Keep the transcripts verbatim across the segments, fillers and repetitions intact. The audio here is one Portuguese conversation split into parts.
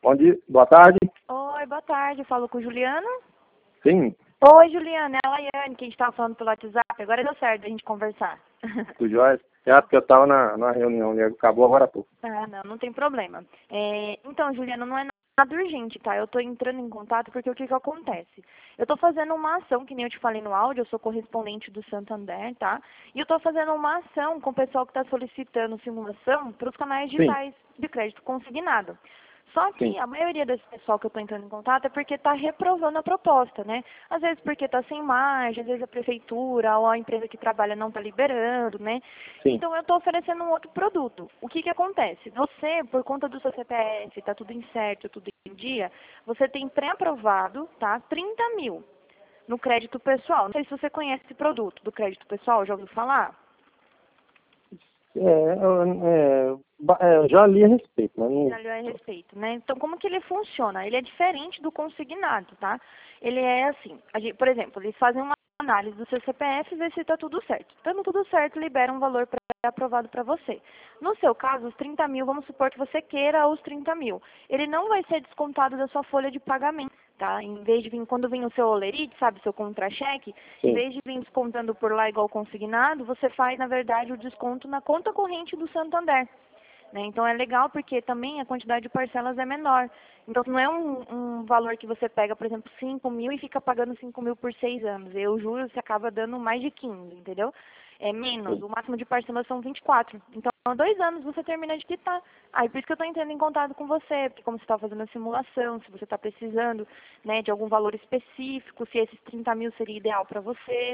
Bom dia, boa tarde. Oi, boa tarde. Falo com o Juliano? Sim. Oi, Juliano. É a Laiane que a gente estava falando pelo WhatsApp. Agora deu certo a gente conversar. Tudo jóia? É porque eu estava na, na reunião, né? Acabou agora há pouco. Ah, não, não tem problema. É, então, Juliano, não é nada urgente, tá? Eu tô entrando em contato porque o que que acontece? Eu tô fazendo uma ação, que nem eu te falei no áudio, eu sou correspondente do Santander, tá? E eu tô fazendo uma ação com o pessoal que tá solicitando simulação para os canais Sim, digitais de crédito consignado. Só que sim. a maioria desse pessoal que eu estou entrando em contato é porque está reprovando a proposta, né? Às vezes porque está sem margem, às vezes a prefeitura ou a empresa que trabalha não está liberando, né? Sim. Então eu estou oferecendo um outro produto. O que que acontece? Você, por conta do seu C P F, está tudo incerto, tudo em dia, você tem pré-aprovado, tá? trinta mil no crédito pessoal. Não sei se você conhece esse produto do crédito pessoal, já ouviu falar? É, eu- é, ba- é, eu já li a respeito, mas não... Já lhe a respeito, né? Então, como que ele funciona? Ele é diferente do consignado, tá? Ele é assim, a gente- por exemplo, eles fazem uma análise do seu C P F e vê se está tudo certo. Estando tudo certo, libera um valor pré aprovado para você. No seu caso, os trinta mil, vamos supor que você queira os trinta mil. Ele não vai ser descontado da sua folha de pagamento, tá? Em vez de vir, quando vem o seu olerite, sabe, seu contra-cheque, em Sim. vez de vir descontando por lá igual consignado, você faz, na verdade, o desconto na conta corrente do Santander. Né? Então é legal porque também a quantidade de parcelas é menor. Então não é um, um valor que você pega, por exemplo, cinco mil e fica pagando cinco mil por seis anos. E os juros você acaba dando mais de quinze, entendeu? É menos, Sim. o máximo de parcelas são vinte e quatro. Então, em dois anos você termina de quitar. Aí por isso que eu estou entrando em contato com você, porque como você está fazendo a simulação, se você está precisando, né, de algum valor específico, se esses trinta mil seria ideal para você.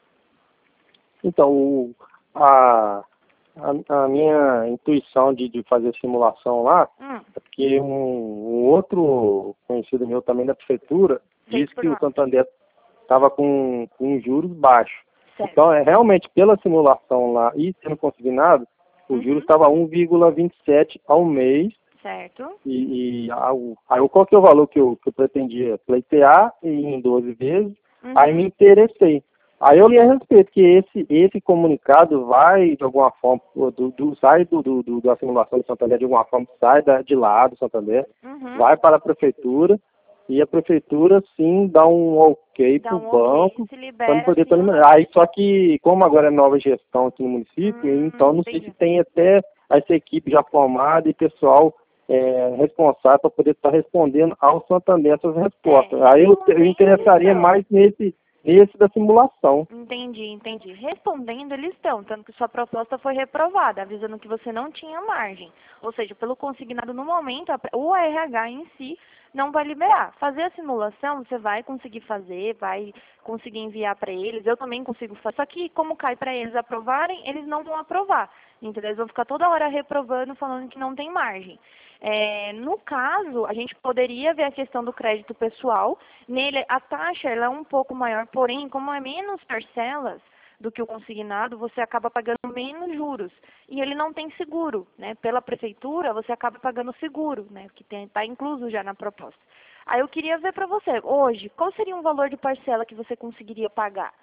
Então, o- a, a, a minha intuição de, de fazer simulação lá Hum, é porque um, um outro conhecido meu também da prefeitura feito disse por que o nós. Santander estava com, com juros baixos. Certo. Então, é realmente pela simulação lá e sendo consignado, o juros Uhum. estava um vírgula vinte e sete ao mês. Certo. E, e a- o- aí qual que é o valor que eu, que eu pretendia pleitear em doze vezes, aí me Uhum. interessei. Aí eu li a respeito que esse, esse comunicado vai, de alguma forma, do, do, sai do, do, do- da simulação do Santander, de alguma forma, sai da, de lá do Santander, Uhum. vai para a prefeitura, e a prefeitura, sim, dá um ok para Dá o um ok, banco, se para libera poder sim ou terminar. não. Aí, só que, como agora é nova gestão aqui no município, Hum, então não sei se entendi. tem até essa equipe já formada e pessoal é, responsável para poder estar respondendo ao Santander essas É, respostas. Aí eu, eu respondendo eles interessaria estão. mais nesse, nesse da simulação. Entendi, entendi. Respondendo eles estão, tanto que sua proposta foi reprovada, avisando que você não tinha margem. Ou seja, pelo consignado no momento, a- o R H em si não vai liberar. Fazer a simulação, você vai conseguir fazer, vai conseguir enviar para eles, eu também consigo fazer. Só que como cai para eles aprovarem, eles não vão aprovar. Entendeu? Eles vão ficar toda hora reprovando, falando que não tem margem. É, no caso, a gente poderia ver a questão do crédito pessoal. Nele, a taxa ela é um pouco maior, porém, como é menos parcelas do que o consignado, você acaba pagando menos juros. E ele não tem seguro, né? Pela prefeitura, você acaba pagando seguro, né? Que está incluso já na proposta. Aí eu queria ver para você, hoje, qual seria um valor de parcela que você conseguiria pagar?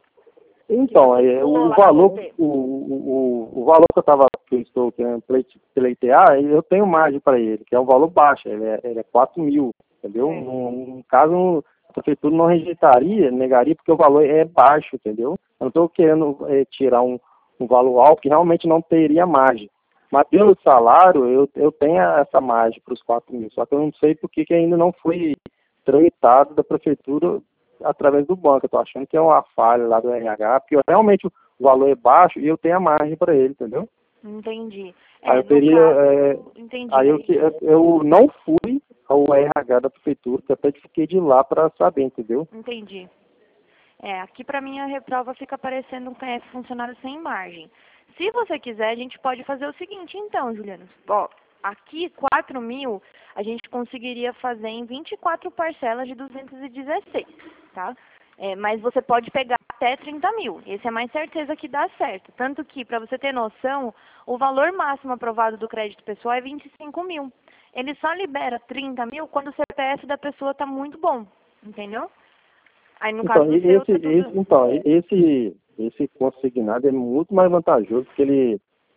Que Então, você é, pulou o lá para valor, você? o, o, o valor que eu, tava, que eu estou querendo pleite- pleitear, eu tenho margem para ele, que é um valor baixo, ele é, ele é quatro mil, entendeu? Certo. No, no caso, a prefeitura não rejeitaria, negaria, porque o valor é baixo, entendeu? Eu não estou querendo é, tirar um, um valor alto que realmente não teria margem. Mas pelo salário, eu, eu tenho essa margem para os quatro mil, só que eu não sei por que que ainda não foi tramitado da prefeitura através do banco. Eu estou achando que é uma falha lá do R H, porque realmente o valor é baixo e eu tenho a margem para ele, entendeu? Entendi. Aí É, eu no teria, é, caso, entendi. aí eu, Aí, que- eu não fui ao R H da prefeitura, que até fiquei de lá para saber, entendeu? entendi. É, aqui para mim a reprova fica aparecendo um é, funcionário sem margem. Se você quiser, a gente pode fazer o seguinte, então, Juliano. Ó, aqui, quatro mil, a gente conseguiria fazer em vinte e quatro parcelas de duzentos e dezesseis, tá? É, mas você pode pegar até trinta mil. Esse é mais certeza que dá certo. Tanto que, para você ter noção, o valor máximo aprovado do crédito pessoal é vinte e cinco mil. Ele só libera trinta mil quando o C P F da pessoa está muito bom, entendeu? Aí no caso Então, do e seu esse, tá esse, tudo. então, e esse, esse consignado é muito mais vantajoso, porque ele,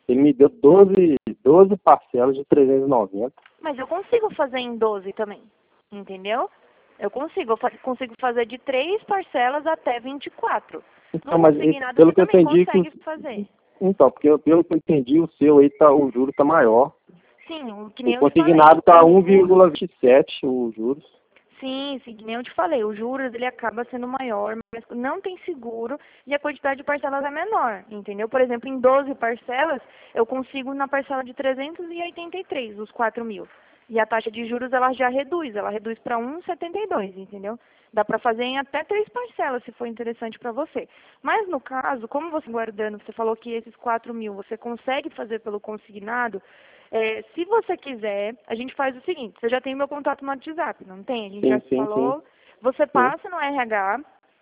Ele me deu doze, doze parcelas de trezentos e noventa. Mas eu consigo fazer em doze também, entendeu? Eu consigo, eu fa consigo fazer de três parcelas até vinte e quatro. Então, No mas consignado pelo você que eu também entendi consegue que... fazer. Então, porque eu- pelo que eu entendi, o seu aí tá, o juro tá maior. Sim, o que nem O eu te falei. consignado tá o um juro- vírgula vinte e sete os juros. Sim, sim, que nem eu te falei, o juros ele acaba sendo maior, mas não tem seguro e a quantidade de parcelas é menor, entendeu? Por exemplo, em doze parcelas, eu consigo na parcela de trezentos e oitenta e três, os quatro mil. E a taxa de juros ela já reduz, ela reduz para um vírgula setenta e dois, entendeu? Dá para fazer em até três parcelas, se for interessante para você. Mas no caso, como você guardando, você falou que esses quatro mil você consegue fazer pelo consignado, é, se você quiser, a gente faz o seguinte, você já tem meu contato no WhatsApp, não tem? A gente Sim, já se sim, falou. sim. Você Sim, passa no R H,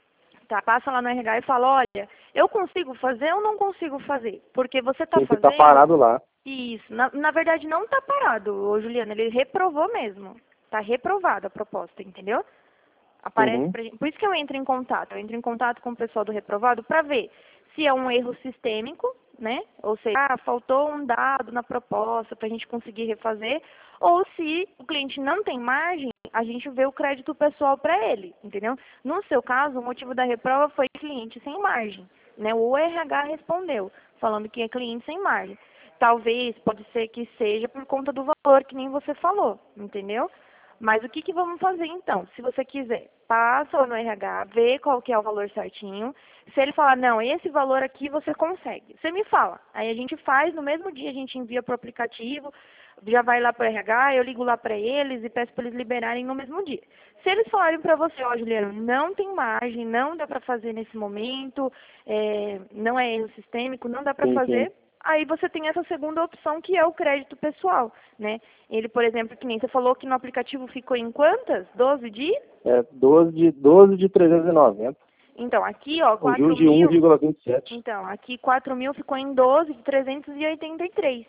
tá? Passa lá no R H e fala, olha, eu consigo fazer ou não consigo fazer? Porque você está sim, que tá fazendo... parado lá. Isso, na, na verdade não está parado, ô Juliana, ele reprovou mesmo. Está reprovada a proposta, entendeu? Aparece Uhum. pra gente. Por isso que eu entro em contato. Eu entro em contato com o pessoal do reprovado para ver se é um erro sistêmico, né? Ou seja, ah, faltou um dado na proposta para a gente conseguir refazer, ou se o cliente não tem margem, a gente vê o crédito pessoal para ele, entendeu? No seu caso, o motivo da reprova foi cliente sem margem, né? O R H respondeu, falando que é cliente sem margem. Talvez, pode ser que seja por conta do valor, que nem você falou, entendeu? Mas o que, que vamos fazer então? Se você quiser, passa lá no R H, vê qual que é o valor certinho. Se ele falar, não, esse valor aqui você consegue, você me fala. Aí a gente faz, no mesmo dia a gente envia para o aplicativo, já vai lá para o R H, eu ligo lá para eles e peço para eles liberarem no mesmo dia. Se eles falarem para você, ó, Juliano, não tem margem, não dá para fazer nesse momento, é, não é erro sistêmico, não dá para Sim, sim. fazer, aí você tem essa segunda opção, que é o crédito pessoal, né? Ele, por exemplo, que nem você falou que no aplicativo ficou em quantas? doze de? É doze de, doze de trezentos e noventa. Então, aqui, ó, O quatro juros de um mil. vírgula vinte e sete. Então, aqui quatro mil ficou em doze de trezentos e oitenta e três.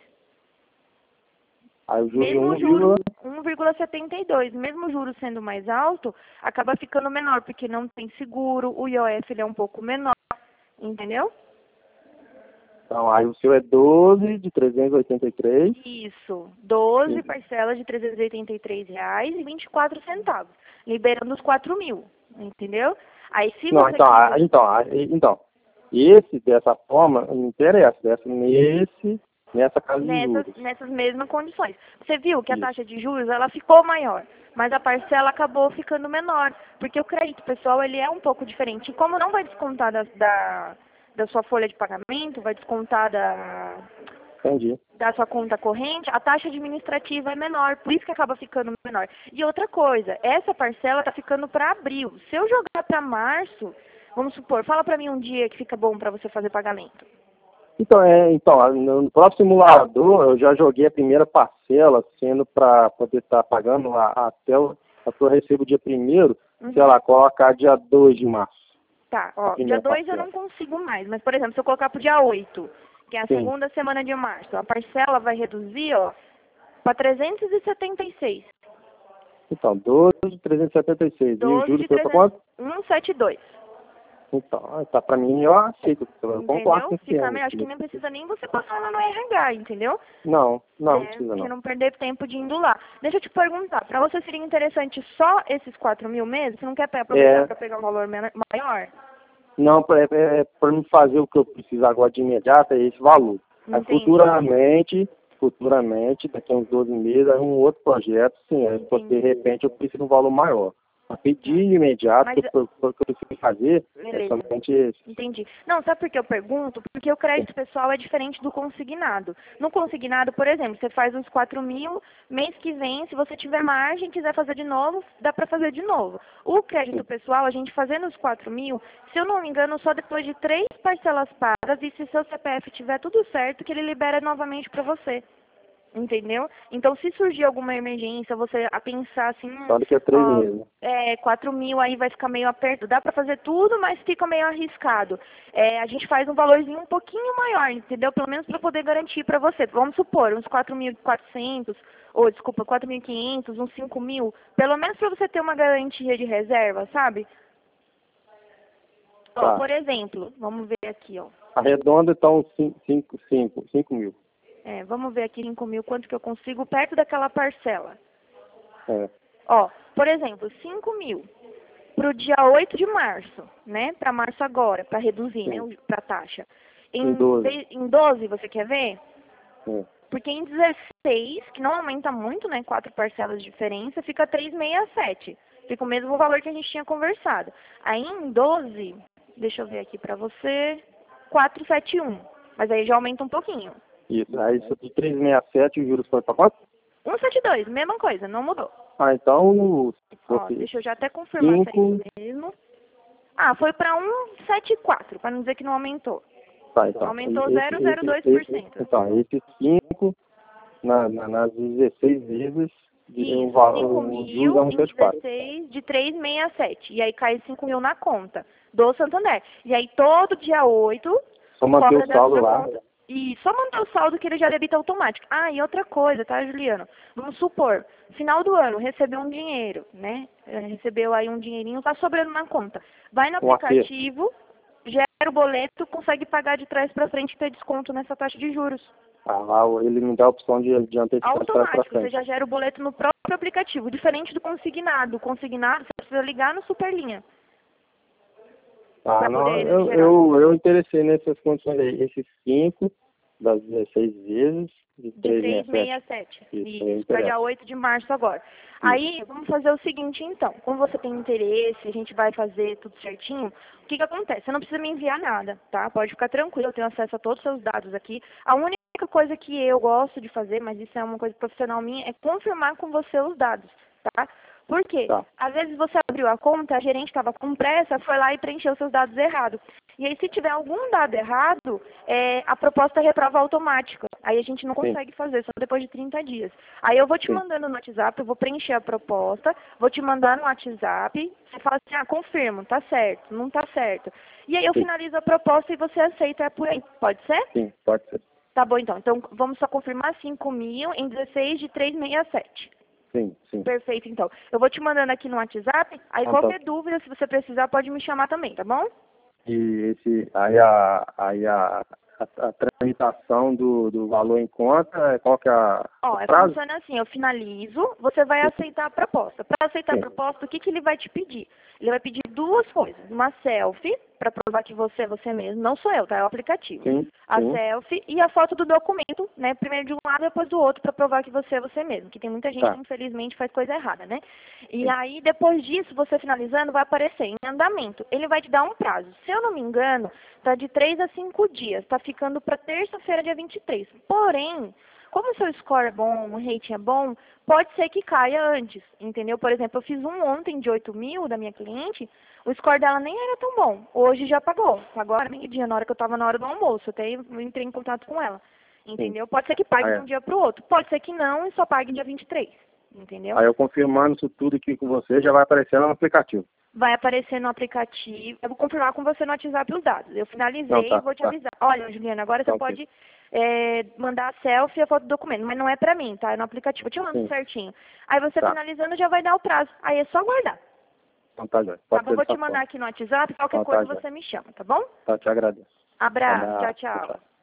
Aí o juros de Mesmo um o juro vírgula... um vírgula setenta e dois, mesmo o juro sendo mais alto, acaba ficando menor, porque não tem seguro, o I O F ele é um pouco menor, entendeu? Então, aí o seu é doze de trezentos e oitenta e três. Isso, doze Sim. parcelas de trezentos e oitenta e três reais e vinte e quatro centavos, liberando os quatro mil, entendeu? Aí se Não, você então, a- quiser, então, a- então, esse, dessa forma, não interessa, dessa, nesse, nessa casa de nessas, juros. nessas mesmas condições. Você viu que a Isso. taxa de juros ela ficou maior, mas a parcela acabou ficando menor, porque o crédito pessoal ele é um pouco diferente. E como não vai descontar da, da, da sua folha de pagamento, vai descontar da, Entendi. da sua conta corrente, a taxa administrativa é menor, por isso que acaba ficando menor. E outra coisa, essa parcela está ficando para abril. Se eu jogar para março, vamos supor, fala para mim um dia que fica bom para você fazer pagamento. Então, é, então, no próprio simulador, eu já joguei a primeira parcela, sendo para poder estar pagando lá até o, até eu recebo dia primeiro, Uhum. sei lá, colocar dia dois de março. Tá, A ó, dia primeira dois eu parcela. não consigo mais, mas, por exemplo, se eu colocar pro dia oito, que é a Sim. segunda semana de março, a parcela vai reduzir, ó, para trezentos e setenta e seis. Então, doze de trezentos e setenta e seis. E o doze juros de foi para trezentos, quanto? cento e setenta e dois. Então, tá para mim, eu aceito. Eu concordo Entendeu? com esse Fica ano. meio, acho que nem precisa nem você passar lá no R H, entendeu? Não, não, não É, precisa você não. não perder tempo de indo lá. Deixa eu te perguntar, para você seria interessante só esses quatro mil meses? Você não quer pe- aproveitar É, para pegar um valor menor- maior? não, para é, é, para me fazer o que eu preciso agora de imediato é esse valor. Aí Entendi. futuramente, futuramente, daqui a uns doze meses, aí um outro projeto, sim, aí, Entendi. de repente eu preciso de um valor maior. A pedir imediato, Mas, que eu, que eu preciso fazer, é beleza. somente esse. Entendi. Não, sabe por que eu pergunto? Porque o crédito pessoal é diferente do consignado. No consignado, por exemplo, você faz uns quatro mil, mês que vem, se você tiver margem, quiser fazer de novo, dá para fazer de novo. O crédito pessoal, a gente fazendo os quatro mil, se eu não me engano, só depois de três parcelas pagas e se seu C P F tiver tudo certo, que ele libera novamente para você. Entendeu? Então, se surgir alguma emergência, você a pensar assim, hum, Só daqui a três ó, meses. é, quatro mil aí vai ficar meio aperto. Dá pra fazer tudo, mas fica meio arriscado. É, a gente faz um valorzinho um pouquinho maior, entendeu? Pelo menos para poder garantir para você. Vamos supor, uns quatro mil e quatrocentos, ou desculpa, quatro mil e quinhentos, uns cinco mil. Pelo menos para você ter uma garantia de reserva, sabe? Ó, Tá. por exemplo, vamos ver aqui, ó. Arredonda, então, cinco, cinco, cinco mil. É, vamos ver aqui cinco mil, quanto que eu consigo perto daquela parcela. É. Ó, por exemplo, cinco mil para o dia oito de março, né? Para março agora, para reduzir, Sim. né? Para a taxa. Em doze. Em doze, você quer ver? É. Porque em dezesseis, que não aumenta muito, né? Quatro parcelas de diferença, fica trezentos e sessenta e sete. Fica o mesmo valor que a gente tinha conversado. Aí em doze, deixa eu ver aqui para você, quatrocentos e setenta e um. Mas aí já aumenta um pouquinho. Isso. Aí isso de trezentos e sessenta e sete, os juros foi para quanto? cento e setenta e dois, mesma coisa, não mudou. Ah, então... Ó, deixa eu já até confirmar se é cinco... isso mesmo. Ah, foi para cento e setenta e quatro, para não dizer que não aumentou. Tá, então. Aumentou esse, zero vírgula zero dois por cento. Então, esses cinco, na, na, nas dezesseis vezes, de, Isso, o valor, cinco o juros é mil um em setenta e quatro. dezesseis de trezentos e sessenta e sete. E aí cai cinco mil na conta do Santander. E aí todo dia oito... Só manter cobra o da saldo sua lá. conta. E só manter o saldo que ele já debita automático. Ah, e outra coisa, tá, Juliano? Vamos supor, final do ano, recebeu um dinheiro, né? Eh, Recebeu aí um dinheirinho, tá sobrando na conta. Vai no Um acerto. aplicativo, gera o boleto, consegue pagar de trás para frente e ter desconto nessa taxa de juros. Ah, lá ele me dá a opção de, de antecipar de trás para Automático, você frente. já gera o boleto no próprio aplicativo, diferente do consignado. O consignado, você precisa ligar no Superlinha. Ah, Pra não, poder eu, gerar. eu, eu interessei nessas condições aí. Esses cinco, das dezesseis vezes, de De trezentos e trezentos e sessenta e sessenta e sete. Isso, aí Isso, para dia interessa. oito de março agora. Aí, vamos fazer o seguinte, então. Como você tem interesse, a gente vai fazer tudo certinho, o que que acontece? Você não precisa me enviar nada, tá? Pode ficar tranquilo, eu tenho acesso a todos os seus dados aqui. A única coisa que eu gosto de fazer, mas isso é uma coisa profissional minha, é confirmar com você os dados, tá? Por quê? Tá. Às vezes você abriu a conta, a gerente estava com pressa, foi lá e preencheu seus dados errados. E aí, se tiver algum dado errado, é, a proposta é reprova automática. Aí a gente não consegue fazer, só depois de trinta dias. Aí eu vou te Sim. mandando no WhatsApp, eu vou preencher a proposta, vou te mandar no WhatsApp, você fala assim, ah, confirmo, tá certo, não tá certo. E aí eu Sim. finalizo a proposta e você aceita por aí. Pode ser? Sim, pode ser. Tá bom, então. Então, vamos só confirmar cinco mil em dezesseis de trezentos e sessenta e sete. Sim, sim. Perfeito, então. Eu vou te mandando aqui no WhatsApp, aí Ah, qualquer tá. dúvida, se você precisar, pode me chamar também, tá bom? E esse, aí a, aí a, a, a tramitação do, do valor em conta, qual que é a, Ó, o é, prazo? funciona assim, eu finalizo, você vai aceitar a proposta. Para aceitar Sim. a proposta, o que, que ele vai te pedir? Ele vai pedir duas coisas. Uma selfie, para provar que você é você mesmo. Não sou eu, tá? É o aplicativo. Sim, A sim. selfie e a foto do documento, né? Primeiro de um lado, depois do outro, para provar que você é você mesmo. Que tem muita gente Tá. que, infelizmente, faz coisa errada, né? E Sim. aí, depois disso, você finalizando, vai aparecer em andamento. Ele vai te dar um prazo. Se eu não me engano, tá de três a cinco dias. Tá ficando para terça-feira, dia vinte e três. Porém, como o seu score é bom, o rating é bom, pode ser que caia antes, entendeu? Por exemplo, eu fiz um ontem de oito mil da minha cliente, o score dela nem era tão bom. Hoje já pagou. Agora, meio-dia, na hora que eu estava na hora do almoço, até entrei em contato com ela. Entendeu? Pode ser que pague Ah, de é. um dia para o outro. Pode ser que não e só pague dia vinte e três. Entendeu? Aí eu confirmando isso tudo aqui com você, já vai aparecer no aplicativo. Vai aparecer no aplicativo. Eu vou confirmar com você no WhatsApp os dados. Eu finalizei Não, tá, e vou te tá. avisar. Olha, Juliana, agora Tá, você ok. pode é, mandar a selfie e a foto do documento. Mas não é pra mim, tá? É no aplicativo. Eu te mando Sim. certinho. Aí você Tá. finalizando já vai dar o prazo. Aí é só aguardar. Então tá, já. Tá Pode bom? ser Vou te dessa mandar forma. aqui no WhatsApp. Qualquer Então tá, coisa já. você me chama, tá bom? Tá, te agradeço. Abraço. Abraço, Tchau, tchau. tchau.